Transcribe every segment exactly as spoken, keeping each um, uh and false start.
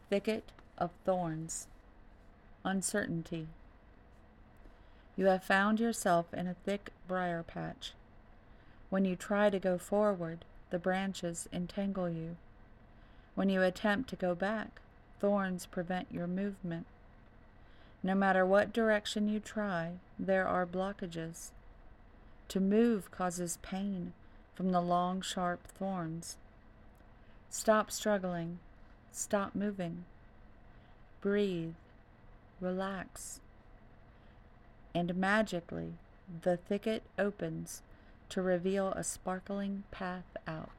Thicket of thorns. Uncertainty. You have found yourself in a thick briar patch. When you try to go forward, the branches entangle you. When you attempt to go back, thorns prevent your movement. No matter what direction you try, there are blockages. To move causes pain from the long, sharp thorns. Stop struggling. Stop moving. Breathe. Relax. And magically, the thicket opens to reveal a sparkling path out.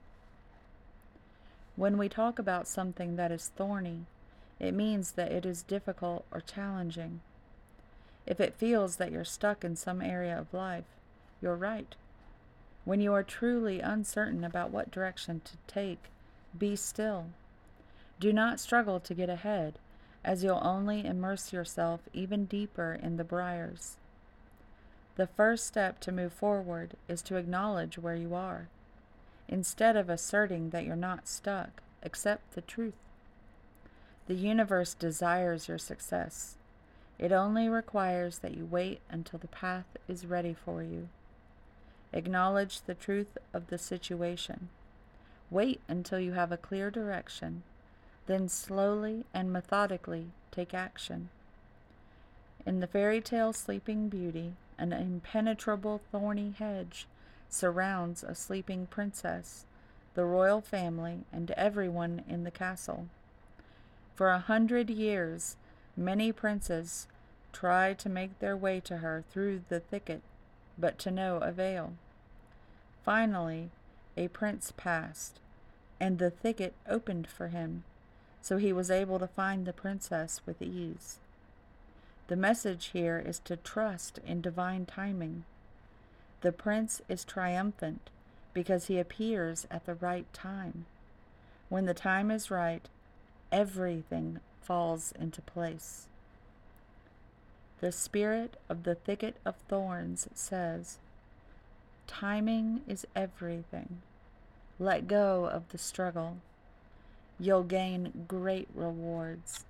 When we talk about something that is thorny, it means that it is difficult or challenging. If it feels that you're stuck in some area of life, you're right. When you are truly uncertain about what direction to take, be still. Do not struggle to get ahead, as you'll only immerse yourself even deeper in the briars. The first step to move forward is to acknowledge where you are. Instead of asserting that you're not stuck, accept the truth. The universe desires your success. It only requires that you wait until the path is ready for you. Acknowledge the truth of the situation. Wait until you have a clear direction, then slowly and methodically take action. In the fairy tale Sleeping Beauty, an impenetrable thorny hedge surrounds a sleeping princess, the royal family, and everyone in the castle. For a hundred years, many princes tried to make their way to her through the thicket, but to no avail. Finally, a prince passed, and the thicket opened for him, so he was able to find the princess with ease. The message here is to trust in divine timing. The prince is triumphant because he appears at the right time. When the time is right, everything falls into place. The spirit of the thicket of thorns says, timing is everything. Let go of the struggle. You'll gain great rewards.